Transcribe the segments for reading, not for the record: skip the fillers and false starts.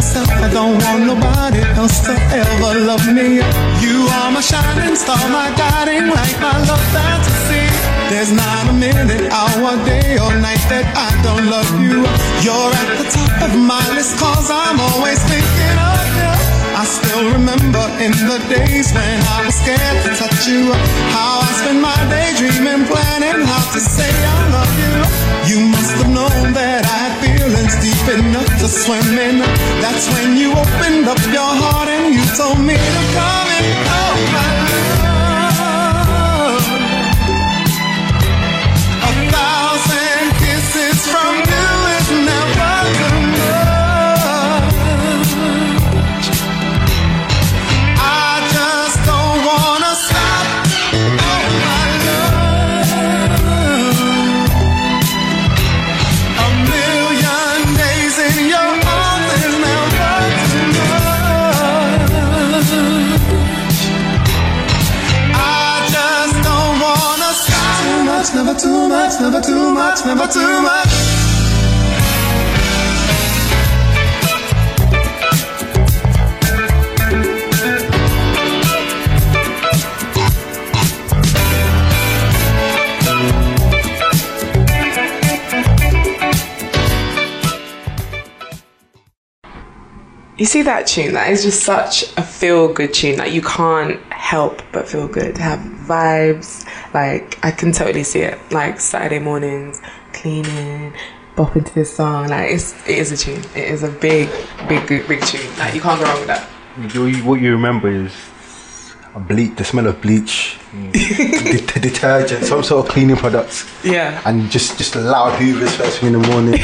myself. I don't want nobody else to ever love me. You are my shining star, my guiding light, my love fantasy. There's not a minute, hour, day or night that I don't love you. You're at the top of my list, cause I'm always thinking of you. I still remember in the days when I was scared to touch you, how I spent my day dreaming, planning how to say I love you. You must have known that I had feelings deep enough to swim in. That's when you opened up your heart and you told me to come in. Oh my love, 1,000 kisses from you is never too much. I just don't wanna stop. Oh my love, a million days in your arms is never too much. I just don't wanna stop. Too much, never too much, never too much, never too much. You see that tune? That is just such a feel-good tune. Like, you can't help but feel good. Have vibes. Like, I can totally see it. Like, Saturday mornings, cleaning, bop into this song. Like, it is a tune. It is a big tune. Like, you can't go wrong with that. What you remember is the smell of bleach, detergent, some sort of cleaning products. Yeah. And just loud hoovers first thing in the morning.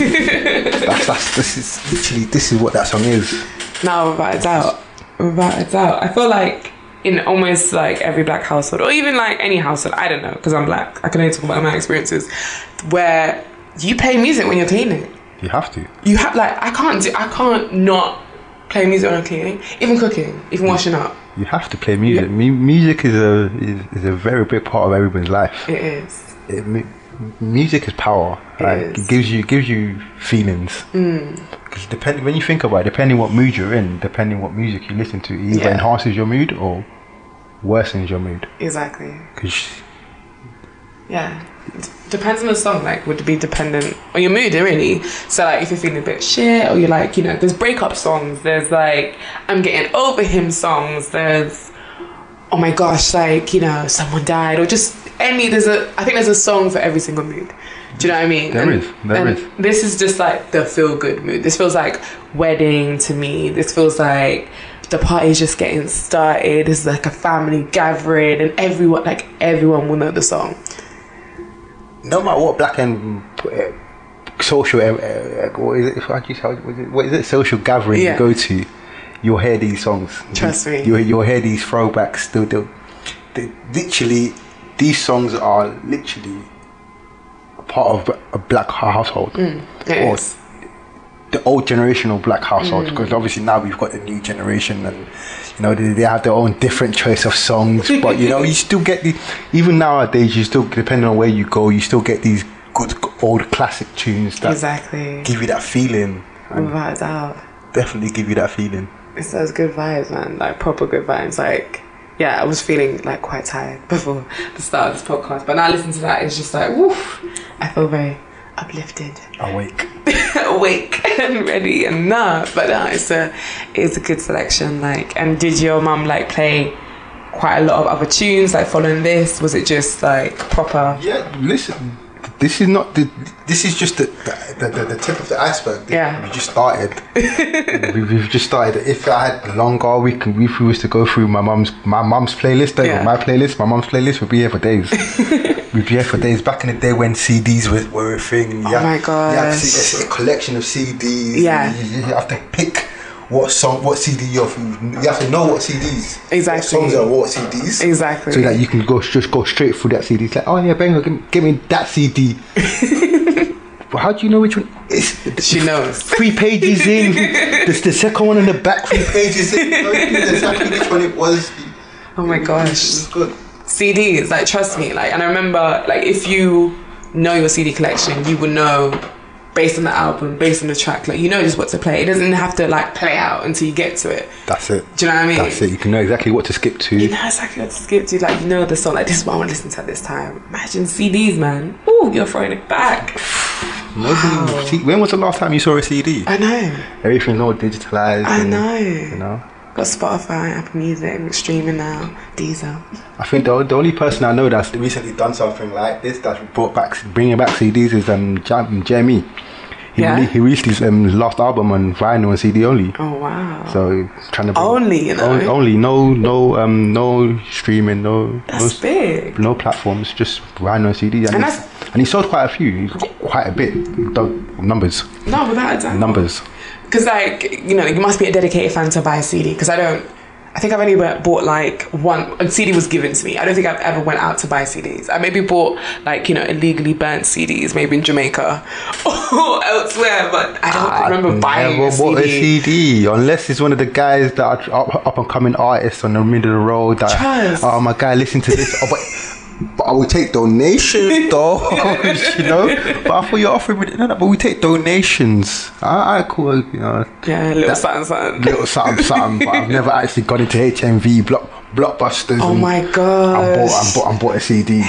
This is what that song is. No, without a doubt. I feel like in almost like every black household, or even like any household, I don't know, because I'm black, I can only talk about my experiences, where you play music when you're cleaning. You have to. You have, like, I can't not play music when I'm cleaning, even cooking, even washing up. You have to play music. Yeah. Music is a very big part of everyone's life. It is. Music is power. It gives you feelings. Because when you think about it, depending what mood you're in, depending what music you listen to, it either enhances your mood or worsens your mood. Exactly. Depends on the song. Like, would be dependent on your mood, really. So, like, if you're feeling a bit shit, or you're like, there's breakup songs, there's like I'm getting over him songs, there's oh my gosh, like, someone died, or just I think there's a song for every single mood. Do you know what I mean? There is. This is just like the feel good mood. This feels like wedding to me. This feels like the party's just getting started. It's like a family gathering, and everyone will know the song. No matter what black and social, what is it? Social gathering you go to, you'll hear these songs. Trust me. You'll hear these throwbacks. Literally, these songs are literally a part of a black household. It is. The old generational black household, because obviously now we've got the new generation, and they have their own different choice of songs. But you still get even nowadays, you still, depending on where you go, you still get these good old classic tunes that give you that feeling. Without a doubt. Definitely give you that feeling. It's those good vibes, man. Like, proper good vibes. Like, I was feeling like quite tired before the start of this podcast, but now listening to that, it's just like, woof. I feel very uplifted, awake and ready, and it's a good selection. Like, and did your mum like play quite a lot of other tunes like following this? Was it just like proper? Listen, this is just the tip of the iceberg. We just started. we've just started. If I had longer, if we was to go through my mum's playlist, my playlist, my mum's playlist, would be here for days. We'd be here for days. Back in the day when CDs were a thing. My god! You have to see a collection of CDs. You have to pick what CD you have to know what CDs. Exactly. What songs are what CDs. Exactly. So that you can go straight through that CD. It's like, oh yeah, Bengo, give me that CD. But how do you know which one? She knows. 3 pages in. There's the second one in the back. 3 pages in. You know exactly which one it was. Oh my gosh. It was good. CDs, like, trust me, like, and I remember, like, if you know your CD collection, you would know based on the album, based on the track. Like, you know just what to play. It doesn't have to like play out until you get to it. That's it. Do you know what I mean? That's it. You can know exactly what to skip to. You know exactly what to skip to. Like, you know the song. Like, this is what I want to listen to at this time. Imagine CDs, man. Ooh, you're throwing it back. Wow. When was the last time you saw a CD? I know. Everything's all digitalized. I know. You know. Got Spotify, Apple Music, streaming now, Deezer. I think the only person I know that's recently done something like this, that's bringing back CDs, is Jamie. He released his last album on vinyl and CD only. Oh wow! So trying to only no streaming, that's big. No platforms, just vinyl and CD. And he sold quite a few, quite a bit. Numbers. No, without a doubt. Numbers. Because, like, you know, you must be a dedicated fan to buy a CD. Because I think I've only bought like one. A CD was given to me. I don't think I've ever went out to buy CDs. I maybe bought like, you know, illegally burnt CDs, maybe in Jamaica or elsewhere. But I don't remember buying a CD. Never bought a CD unless it's one of the guys that are up and coming artists on the middle of the road. That, oh my God, listen to this. But I would take donations though, you know. But I thought you're offering me, no, but we take donations. I cool, you know. Yeah, little something. But I've never actually gone into HMV Blockbusters. Oh my God! I bought a CD.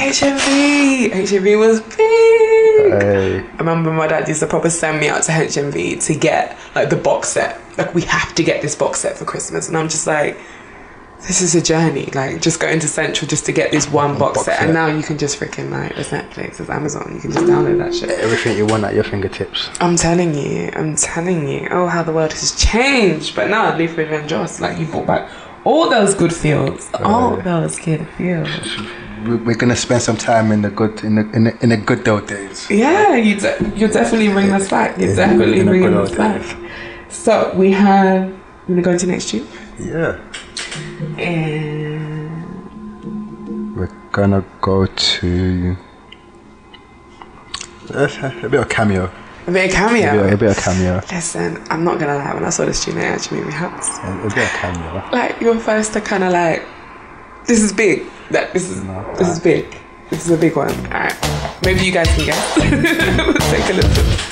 HMV was big. I remember my dad used to probably send me out to HMV to get like the box set. Like, we have to get this box set for Christmas, and I'm just like, this is a journey. Like, just going to Central just to get this one box set. And now you can just freaking, like, there's Netflix, there's Amazon, you can just download that shit. Everything you want at your fingertips. I'm telling you. Oh, how the world has changed. But now, Leaf River and Joss, like, you brought back all those good feels. All those good feels. We're gonna spend some time in the good old days. Yeah, you're definitely bringing us back. You're definitely bringing us back. So we have. You wanna go into next tune? Yeah. And we're gonna go to a bit of cameo. A bit of cameo. Listen, I'm not gonna lie. When I saw this tune, it actually made me happy. A bit of cameo. Like, you're first to kind of like, this is big. This is big. This is a big one. Alright, maybe you guys can guess. We'll take a listen.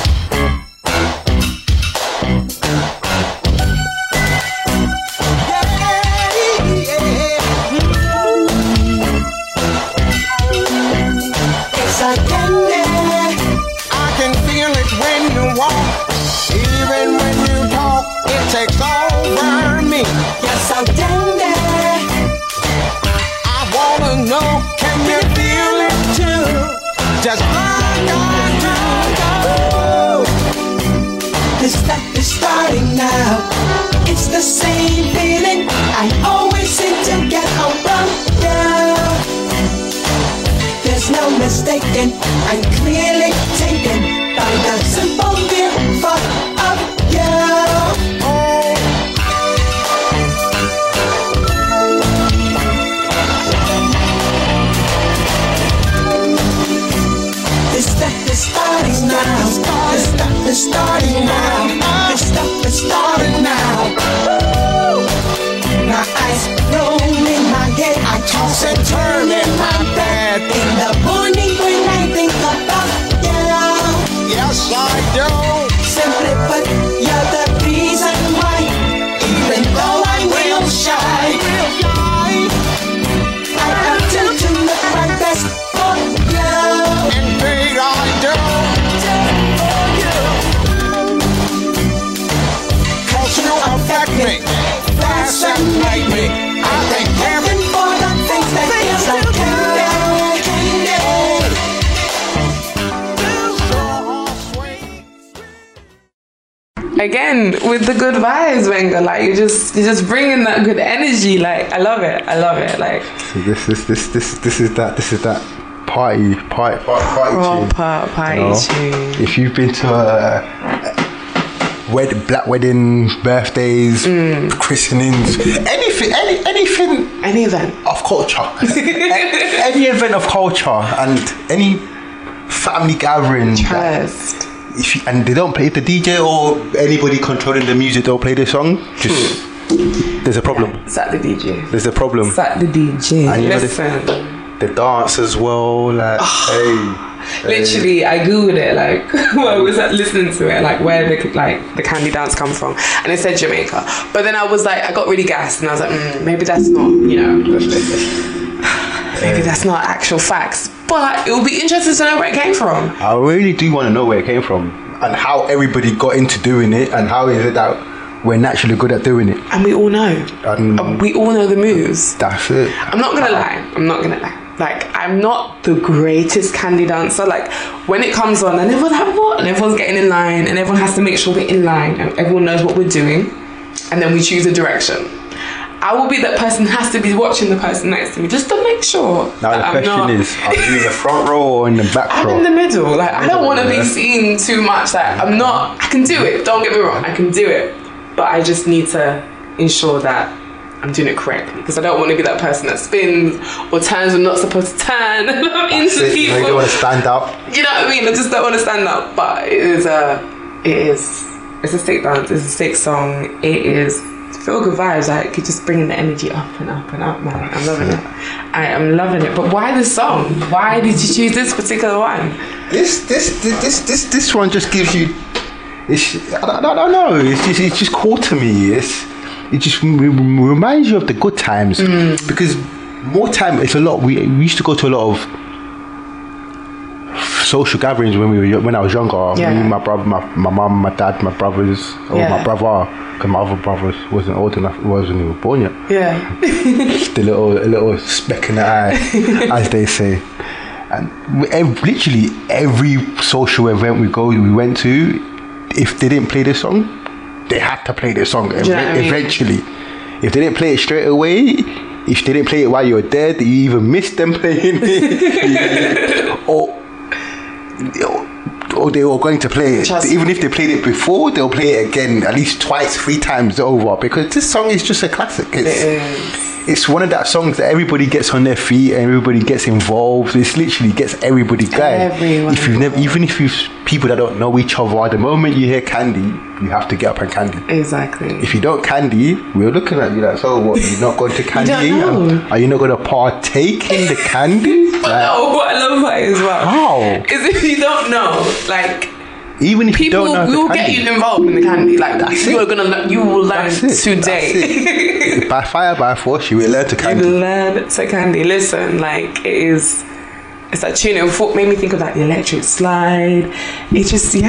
Takes over me. Yes, so tender. I wanna know, can you feel it too? Just like I do. This stuff is starting now. It's the same feeling I always seem to get around you. There's no mistaking, I'm clearly taken by the simple beauty of you. This stuff is starting now. This stuff is starting now. This stuff is starting now. My eyes roll in my head. I toss and turn in my bed. In the morning when I think about you. Yes, I do. Simply put, you're the reason why. Even though I'm real shy, I attempt to look my best for you. Indeed I do. Cause you affect me, fascinate me. I thank heaven for the things that feel so tender. Again, with the good vibes, Wenger. Like, you're just bringing that good energy. Like, I love it. Like, so this is that party tune. If you've been to black weddings, birthdays, christenings, any event of culture, any event of culture, and any family gathering. Trust. And they don't play, if the DJ or anybody controlling the music don't play this song, just there's a problem. Yeah, sack the DJ. There's a problem. Sack the DJ. And you listen. know the dance as well, like hey. Literally, I googled it like while I was listening to it, like where the candy dance come from, and it said Jamaica. But then I was like, I got really gassed, and I was like, maybe that's not, maybe that's not actual facts. But it would be interesting to know where it came from. I really do want to know where it came from and how everybody got into doing it, and how is it that we're naturally good at doing it. And we all know. We all know the moves. That's it. I'm not gonna lie. Like, I'm not the greatest candy dancer. Like, when it comes on and everyone's like, what? And everyone's getting in line and everyone has to make sure we're in line and everyone knows what we're doing, and then we choose a direction. I will be that person who has to be watching the person next to me just to make sure. Now the question is, are you in the front row or in the back row? I'm in the middle. Like, I don't want to be seen too much. Like, I can do it. Don't get me wrong. I can do it. But I just need to ensure that I'm doing it correctly, because I don't want to be that person that spins or turns when not supposed to turn into people. You don't want to stand up. You know what I mean? I just don't want to stand up. But it's a sick dance. It's a sick song. It is feel good vibes. Like, you're just bringing the energy up and up and up, man. I'm loving it. I am loving it. But why this song? Why did you choose this particular one? This one just gives you. I don't know. It's just cool to me. It just reminds you of the good times, because more time. It's a lot. We used to go to a lot of social gatherings when I was younger. Yeah. Me, my brother, my mum, my dad, my brothers, or my brother, because my other brother wasn't old enough, wasn't even born yet. Yeah. Just a little speck in the eye, as they say. And literally every social event we went to, if they didn't play this song, they had to play this song eventually. If they didn't play it straight away, if they didn't play it while you were dead, you even missed them playing it, or they were going to play it. Even if they played it before, they'll play it again at least twice, 3 times over, because this song is just a classic. It's one of that songs that everybody gets on their feet and everybody gets involved. It literally gets everybody going. Even if you people that don't know each other, the moment you hear candy, you have to get up and candy. Exactly. If you don't candy, we're looking at you like, so what? You're not going to candy? Are you not going to partake in the candy? But no, what I love about it as well. How? Is if you don't know, like. Even if people, you don't know, we will get you involved in the candy. Like, you will learn today. By fire, by force, you will learn to candy. You learn to candy. Listen, like, it's that tune. It made me think of like the electric slide. It's just just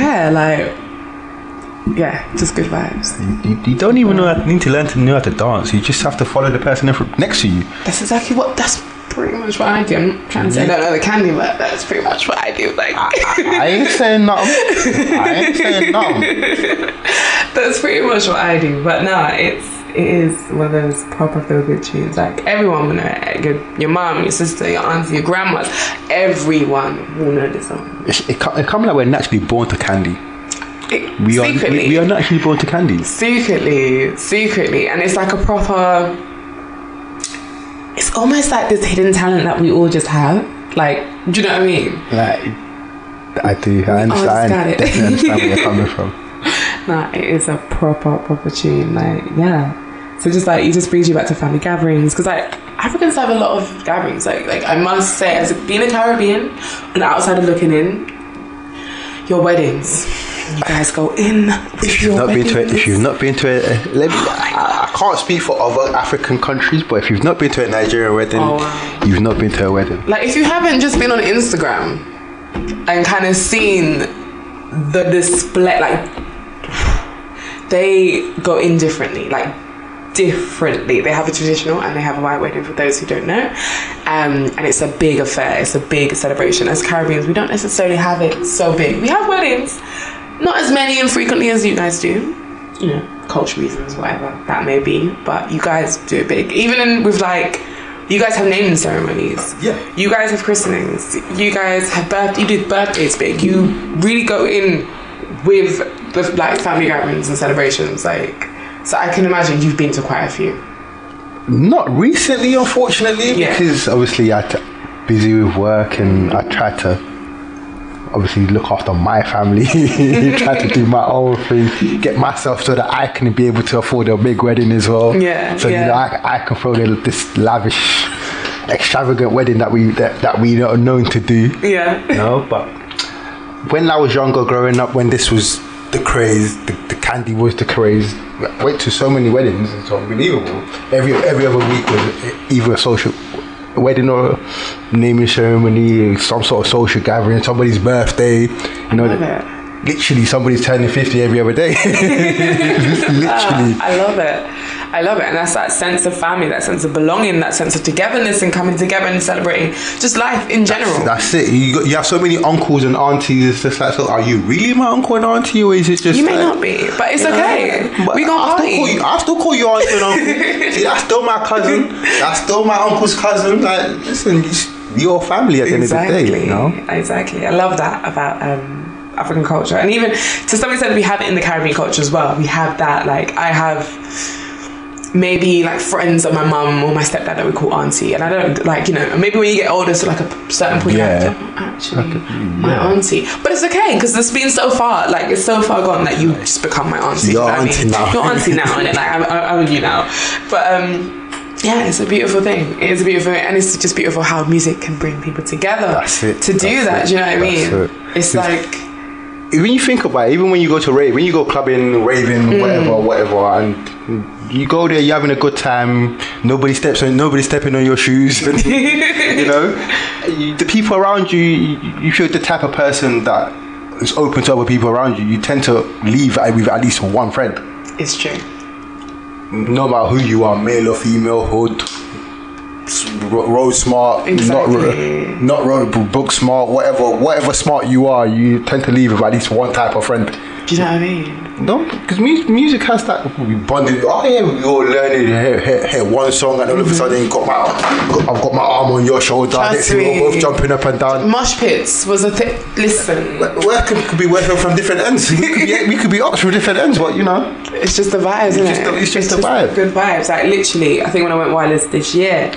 good vibes. You don't even need to learn to know how to dance. You just have to follow the person next to you. That's exactly that's pretty much what I do. I'm not trying to say I don't know the candy, but that's pretty much what I do. Like, I ain't saying nothing. That's pretty much what I do. But no, it is one of those proper feel good tunes. Like, everyone will know it. Your mom, your sister, your auntie, your grandmas, everyone will know this song. It comes like we're naturally born to candy. We are naturally born to candy. Secretly, and it's like a proper. It's almost like this hidden talent that we all just have. Like, do you know what I mean? Like, I do. I understand. I definitely understand where you're coming from. Nah, it is a proper tune. Like, yeah. So just like, it just brings you back to family gatherings, because like Africans have a lot of gatherings. Like I must say, as being a Caribbean, an outsider looking in, your weddings. You guys go in. If you've not been to it, I can't speak for other African countries, but if you've not been to a Nigerian wedding, you've not been to a wedding. Like, if you haven't just been on Instagram and kind of seen the display, like, they go in differently. Like, differently. They have a traditional and they have a white wedding, for those who don't know, and it's a big affair. It's a big celebration. As Caribbeans, we don't necessarily have it so big. We have weddings. Not as many and frequently as you guys do, cultural reasons, whatever that may be, but you guys do it big. Even with like, you guys have naming ceremonies. Yeah. You guys have christenings. You guys have you do birthdays big. You really go in with like family gatherings and celebrations. Like, so I can imagine you've been to quite a few. Not recently, unfortunately, because obviously I'm busy with work and I try to obviously look after my family, try to do my own thing, get myself so that I can be able to afford a big wedding as well. Yeah. So I can throw this lavish extravagant wedding that we are known to do. Yeah. You know, but when I was younger, growing up, when this was the craze, the candy was the craze. I went to so many weddings. It's unbelievable. Every other week was either a social wedding or naming ceremony, some sort of social gathering, somebody's birthday. You know, literally somebody's turning 50 every other day. Literally. I love it. And that's that sense of family, that sense of belonging, that sense of togetherness and coming together and celebrating just life in general. That's it. You have so many uncles and aunties. It's just like, so are you really my uncle and auntie, or is it just... You may not be, but it's okay. We gonna party. I still call you auntie and uncle. See, that's still my cousin. That's still my uncle's cousin. Like, listen, you're family at the end of the day, you know? Exactly. I love that about... African culture, and even to some extent we have it in the Caribbean culture as well. We have that, like, I have maybe like friends of my mum or my stepdad that we call auntie, and I don't, like, you know, maybe when you get older to like a certain point, you're like, actually my auntie, but it's okay because it's been so far, like it's so far gone that you just become my auntie. You're auntie now. You're auntie now, and like I'm with you now, but yeah, it's a beautiful thing. It is a beautiful thing, and it's just beautiful how music can bring people together. That's it. To do that, do you know what I mean? It's like, when you think about it, even when you go to rave, when you go clubbing, raving, whatever, and you go there, you're having a good time. Nobody's stepping on your shoes. And, you know, the people around you, if you're the type of person that is open to other people around you, you tend to leave with at least one friend. It's true. No matter who you are, male or female, hood, road smart, not road book smart, whatever smart you are, you tend to leave with at least one type of friend. Do you know what I mean? No, because music has that. We bonded. Oh yeah, we all learning. Hear one song, and all of a sudden I've got my arm on your shoulder. Next thing we're both jumping up and down. Mosh pits was a thing. Listen, work could be working from different ends. We could be up from different ends, but you know, it's just the vibes, isn't it? It's just the vibe. Good vibes. Like literally, I think when I went wireless this year,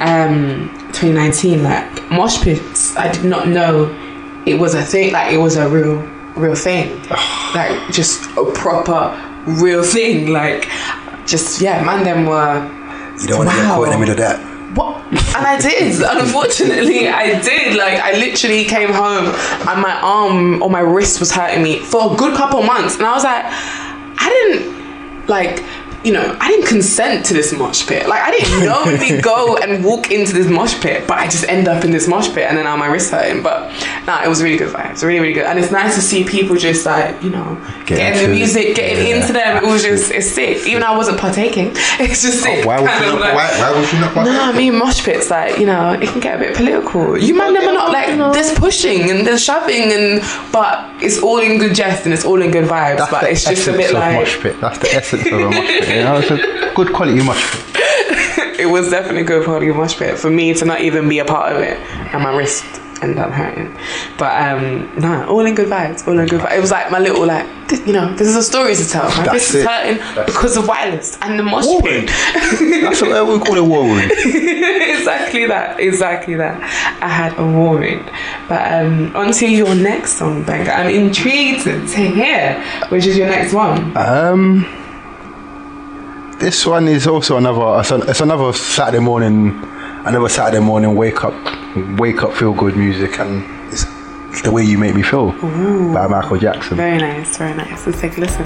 2019, like mosh pits, I did not know it was a thing. Like it was a real thing, like just a proper real thing, like just man, them were, you don't want to get caught in the middle of that. What? And I did, unfortunately I did. Like I literally came home and my arm or my wrist was hurting me for a good couple of months, and I was like, I didn't, like, you know, I didn't consent to this mosh pit. Like, I didn't knowingly go and walk into this mosh pit, but I just end up in this mosh pit, and then now my wrist's hurting. But it was really good vibes. Really, really good. And it's nice to see people just, like, you know, getting the music, getting into them. It was just, it's sick. Even though I wasn't partaking, it's just sick. Why would you not partake? No, I mean, mosh pits, like, you know, it can get a bit political. You might never not, like, there's pushing and there's shoving, but it's all in good jest and it's all in good vibes. That's but it's just a bit like... mosh pit. That's the essence of a mosh pit. You know, it's a good quality mosh pit. It was definitely good quality mosh pit for me to not even be a part of it, and my wrist ended up hurting. But all in good vibes. All in good vibes. It was like my little, like, you know, this is a story to tell. My wrist is hurting because of wireless and the mosh pit. That's what we call a war wound. Exactly that. I had a war wound. But on to your next song, Benga. I'm intrigued to hear which is your next one. This one is also it's another Saturday morning wake up feel good music, and it's The Way You Make Me Feel by Michael Jackson. Very nice. Let's take a listen.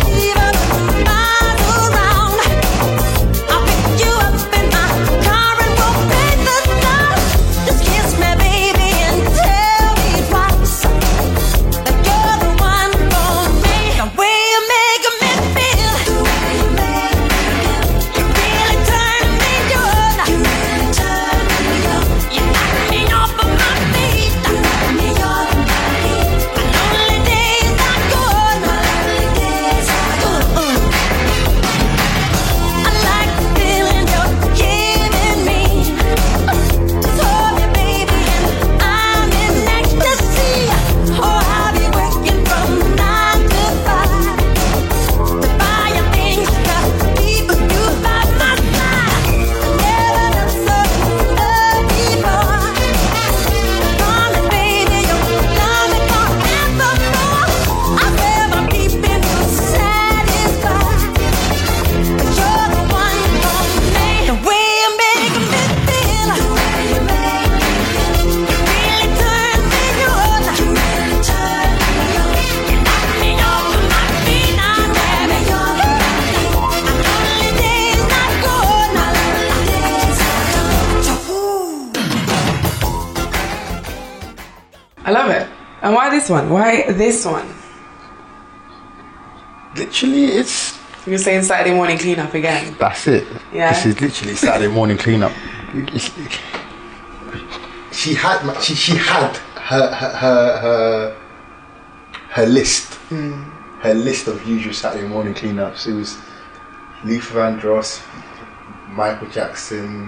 Current I love it. And why this one? Why this one? Literally, it's... You're saying Saturday morning cleanup again? That's it. Yeah. This is literally Saturday morning cleanup. She had her list. Her list of usual Saturday morning cleanups. It was Luther Vandross, Michael Jackson,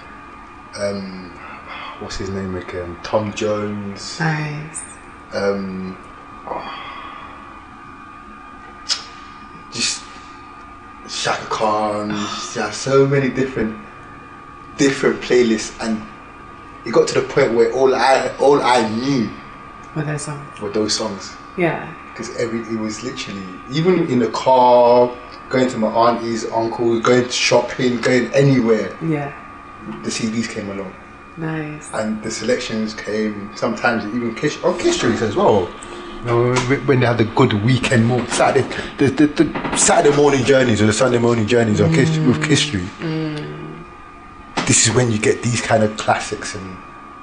what's his name again? Tom Jones. Nice. Just Shaka Khan. Yeah, so many different playlists, and it got to the point where all I knew were those songs. Yeah. Because it was literally, even in the car, going to my auntie's, uncle's, going shopping, going anywhere. Yeah. The CDs came along. Nice. And the selections came, sometimes even on Kiss Street as well. You know, when they had the good weekend the Saturday morning journeys or the Sunday morning journeys on with Kiss Street. This is when you get these kind of classics, and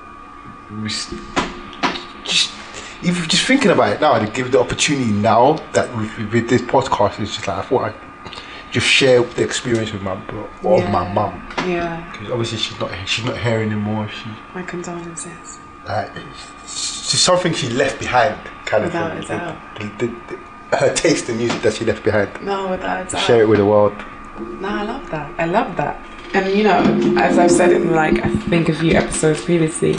even just thinking about it now, to give the opportunity now that with this podcast, it's just like I thought I'd just share the experience with my mum. Yeah. Because obviously she's not here anymore. My condolences. It's something she left behind, kind without of. A doubt. Her taste in music that she left behind. No, without a doubt. Share it with the world. No, I love that. And you know, as I've said in I think a few episodes previously,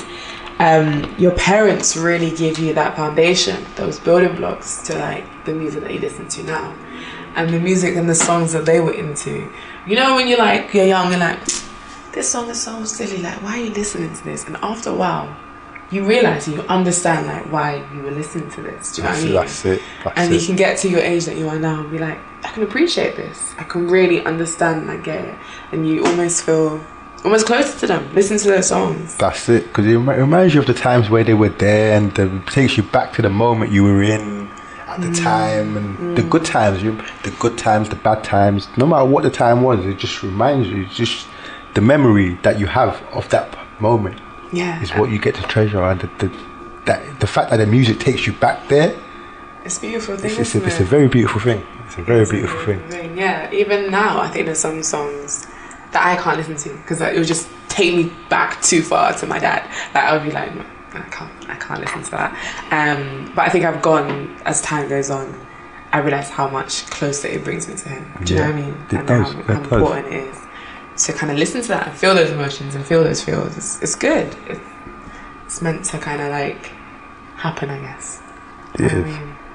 your parents really give you that foundation, those building blocks to the music that you listen to now, and the music and the songs that they were into. You know, when you're young, you're like, this song is so silly. Why are you listening to this? And after a while, you realize, you understand why you were listening to this. Do you know what I mean? That's it. You can get to your age that you are now and be like, I can appreciate this. I can really understand and I get it. And you almost feel almost closer to them. Listen to their songs. That's it. Because it reminds you of the times where they were there, and it takes you back to the moment you were in at the time, and the good times, the bad times. No matter what the time was, it just reminds you. It's just the memory that you have of that moment. Yeah, is what you get to treasure, and the fact that the music takes you back there. It's a beautiful thing. It's a very beautiful thing. It's a very beautiful thing. Yeah, even now, I think there's some songs that I can't listen to because it would just take me back too far to my dad. I would be like, no, I can't listen to that. But I think I've gone, as time goes on, I realise how much closer it brings me to him. Do you know what I mean? It does. How important it is to kind of listen to that and feel those emotions and feel those feels. It's good. It's meant to kind of happen, I guess. It is. You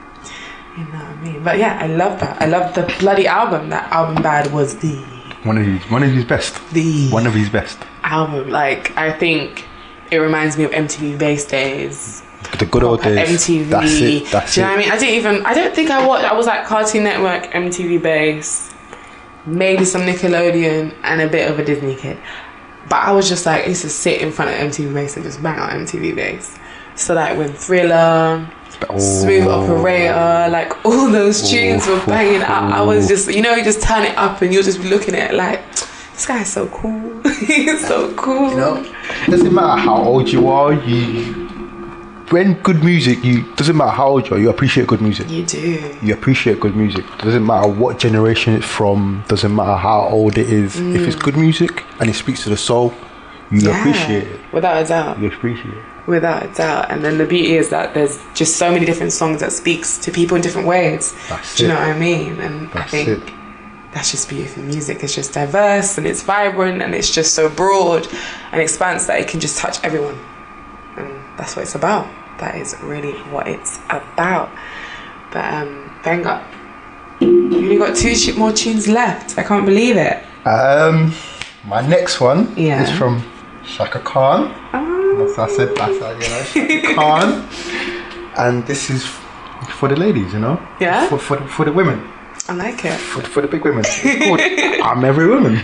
know what I mean? But yeah, I love that. I love the bloody album. That album Bad was one of his best. One of his best album. I think it reminds me of MTV Base days. The good old days. MTV. That's it. Do you know what I mean? I don't think I watched. I was Cartoon Network, MTV Base, maybe some Nickelodeon, and a bit of a Disney kid. But I was just I used to sit in front of MTV Base and just bang out MTV Base. So when Thriller, Smooth Operator, all those tunes were banging out. I was just, you just turn it up and you'll just be looking at it this guy's so cool. He's so cool. It doesn't matter how old you are, when good music, doesn't matter how old you are, you appreciate good music. You do. You appreciate good music. Doesn't matter what generation it's from, doesn't matter how old it is. If it's good music and it speaks to the soul, you appreciate it. Without a doubt. You appreciate it. Without a doubt. And then the beauty is that there's just so many different songs that speaks to people in different ways. Do you know what I mean? And I think that's just beautiful. Music is just diverse and it's vibrant and it's just so broad and expansive that it can just touch everyone. And that's what it's about. That is really what it's about. But Benga, you only got 2 more tunes left. I can't believe it. My next one is from Shaka Khan. That's Shaka Khan. And this is for the ladies, Yeah. For the women. I like it. For the big women. It's called I'm Every Woman.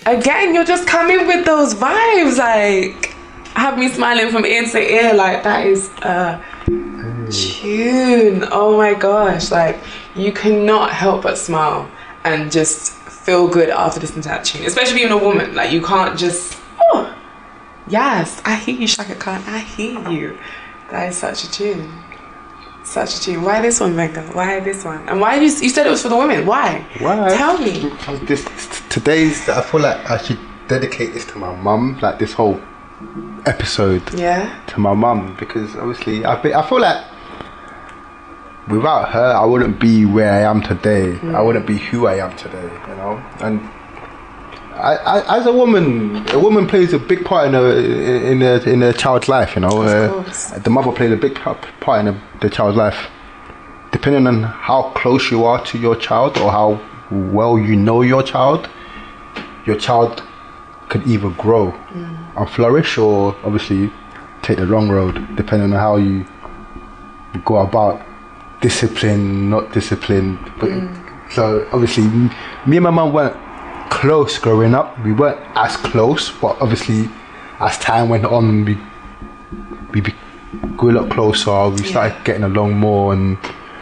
again, you're just coming with those vibes, like have me smiling from ear to ear. Like that is a tune. Oh my gosh, like you cannot help but smile and just feel good after listening to that tune, especially being a woman. Like you can't just, oh yes, I hear you, Chaka Khan, I hear you. That is such a tune. Such a tune. Why this one, Venga? Why this one? And why you said it was for the women? Why? Tell me. Today's, I feel like I should dedicate this to my mum, like this whole episode. Yeah. To my mum, because obviously I feel like without her I wouldn't be where I am today. I wouldn't be who I am today, you know. And I as a woman plays a big part in a child's life, you know. The mother plays a big part in the child's life. Depending on how close you are to your child or how well you know your child could either grow and flourish, or obviously take the wrong road, depending on how you go about discipline, not discipline. But so obviously me and my mum weren't close growing up. We weren't as close, but obviously as time went on we grew a lot closer. We started getting along more, and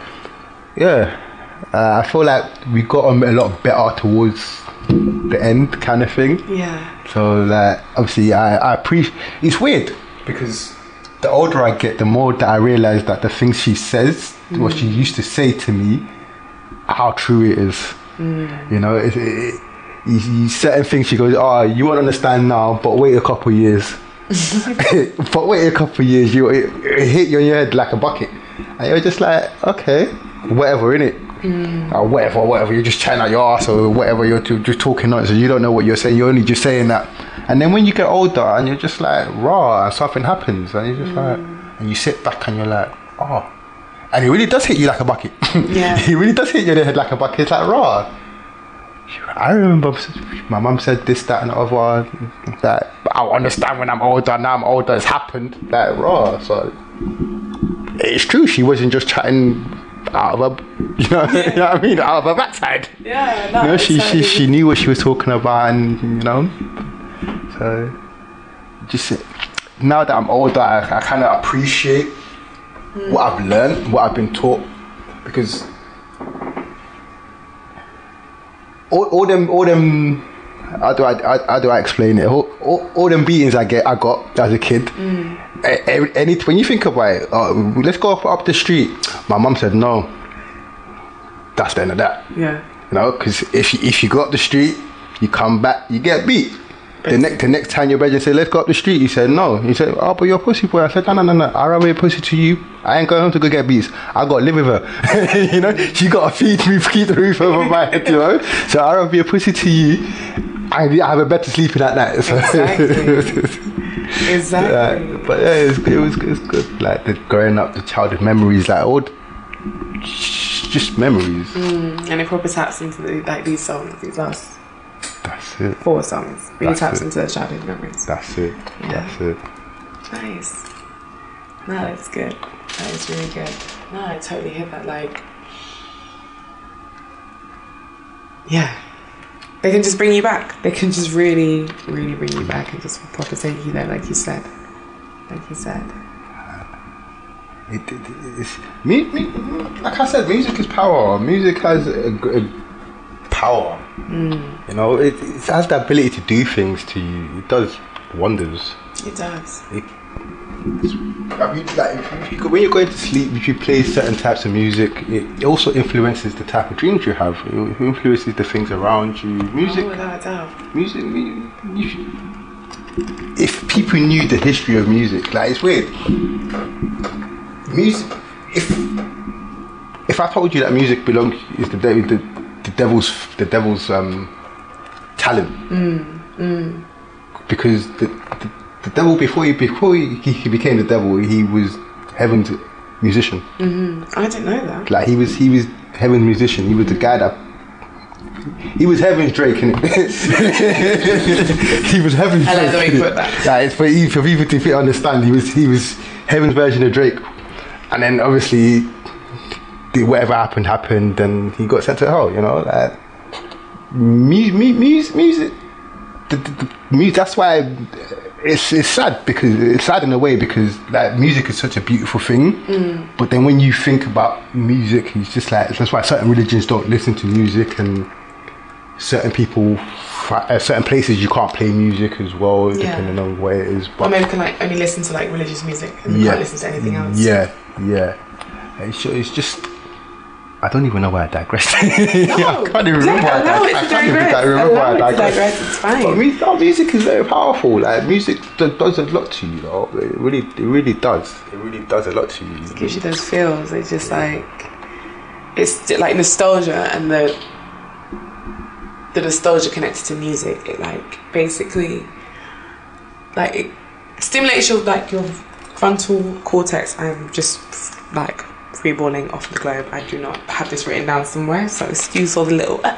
I feel like we got on a lot better towards the end, kind of thing. So like obviously I appreciate. It's weird because the older I get, the more that I realize that the things she says, what she used to say to me, how true it is. You know, you certain things she goes, oh, you won't understand now, but wait a couple of years. But wait a couple of years, it hit you in your head like a bucket, and you're just like, okay, whatever, innit? Whatever, you're just chatting out your ass or whatever, you're just talking nonsense, you don't know what you're saying, you're only just saying that. And then when you get older and you're just like, raw, and something happens, and you're just like, and you sit back and you're like, oh, and it really does hit you like a bucket. It really does hit you in the head like a bucket. It's like, raw, I remember my mum said this, that and the other, that I'll understand when I'm older. Now I'm older, it's happened, like, raw. So it's true, she wasn't just chatting out of her, you know what I mean, out of her backside. You know, she knew what she was talking about, and you know, so just now that I'm older, I kind of appreciate what I've learned, what I've been taught, because all them how do I explain it, all them beatings I got as a kid, when you think about it, let's go up the street, my mum said no, that's the end of that. You know, because if you go up the street, you come back, you get beat. The next time your brother said, let's go up the street, he said no. He said, oh, but you're a pussy boy. I said, no, I'd rather be a pussy to you. I ain't going home to go get beats. I got to live with her. You know, she got to feed me, keep the roof over my head, you know. So I'd rather be a pussy to you. I have a better sleeping at night. So. Exactly. But yeah, it was good. Like growing up, the childhood memories, like all just memories. And it probably taps into these songs, these last. That's it. 4 songs. Really taps into the childhood memories. That's it. That's it. Nice. No, that's good. That is really good. No, I totally hear that. Like, yeah. They can just bring you back. They can just really, really bring you back and just proper take you there, like you said. Like I said, music is power. Music has a power. You know, it has the ability to do things to you. It does wonders. It does. When you're going to sleep, if you play certain types of music, it also influences the type of dreams you have. It influences the things around you. Music. Without a doubt. Music. If people knew the history of music, like, it's weird. Music. If I told you that music is the devil's talent, because the devil before he became the devil, he was heaven's musician. I didn't know that. Like he was heaven's musician. He was the guy that he was heaven's Drake, innit? He was heaven's Drake. I like the way you put that. Like, for people to understand, he was heaven's version of Drake, and then obviously whatever happened, and he got sent to hell. You know, like music. the music. That's why it's sad, because it's sad in a way, because like music is such a beautiful thing. But then when you think about music, it's just like, that's why certain religions don't listen to music, and certain people, certain places you can't play music as well, depending on where it is. But or maybe you can like only listen to like religious music and you can't listen to anything else. Yeah. It's just, I don't even know why I digressed. No, I can't even remember why I digressed. It's fine. But music is very powerful. Like music does a lot to you, though. It really does. It really does a lot to you. It gives you those feels. It's just like, it's like nostalgia, and the nostalgia connected to music. It like basically, like it stimulates your frontal cortex. I'm just like freeballing off the globe. I do not have this written down somewhere, so excuse all the little but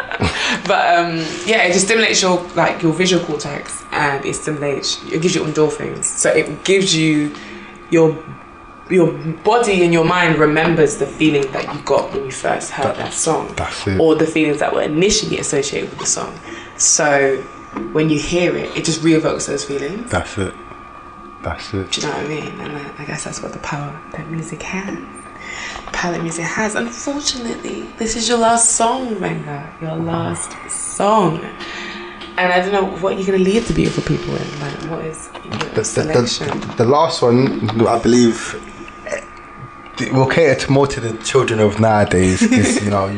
it just stimulates your visual cortex, and it gives you endorphins, so it gives you your body and your mind remembers the feeling that you got when you first heard that song. That's it. Or the feelings that were initially associated with the song. So when you hear it, it just re-evokes those feelings. That's it. Do you know what I mean? And I guess that's what the power that music has. Unfortunately, this is your last song, Venga. Your last song. And I don't know what you're going to leave the beautiful people in. Like, what is your selection? The last one, I believe, it will cater more to the children of nowadays. Because,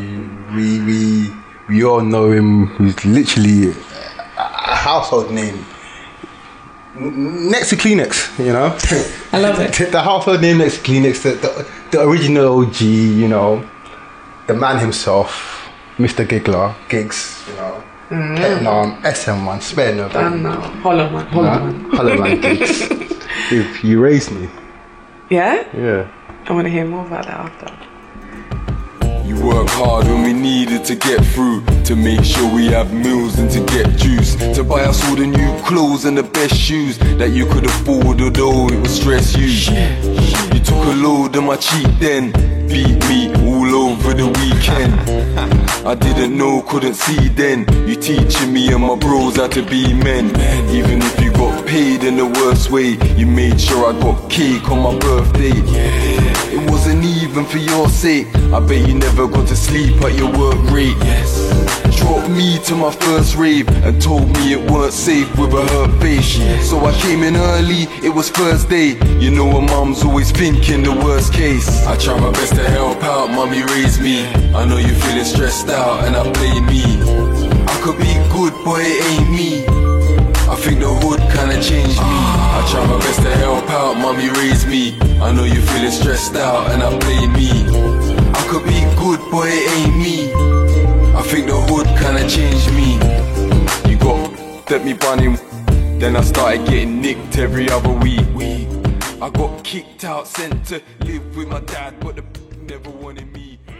we all know him. He's literally a household name. Next to Kleenex, I love it. The household name next to Kleenex, the original OG, the man himself, Mr. Giggs, Petnam, SM1, spare nobody. Hollow man Giggs. You raised me. Yeah? Yeah. I want to hear more about that after. You work hard when we needed to get through, to make sure we have meals and to get juice, to buy us all the new clothes and the best shoes that you could afford, although it would stress you. You took a load of my cheek then, beat me all over the weekend. I didn't know, couldn't see then. You teaching me and my bros how to be men. Even if you got paid in the worst way, you made sure I got cake on my birthday. It wasn't even for your sake. I bet you never got to sleep at your work rate. Dropped me to my first rave and told me it weren't safe with a hurt face. So I came in early, it was Thursday. You know a mum's always thinking the worst case. I try my best to help out, mummy raised me. I know you're feeling stressed out and I blame me. I could be good, but it ain't me. I think the hood kinda changed me. I try my best to help out, mummy raised me. I know you're feeling stressed out and I blame me. I could be good, but it ain't me. I think the hood kinda changed me. You got let me bunny, then I started getting nicked every other week. I got kicked out, sent to live with my dad, but the never wanted me.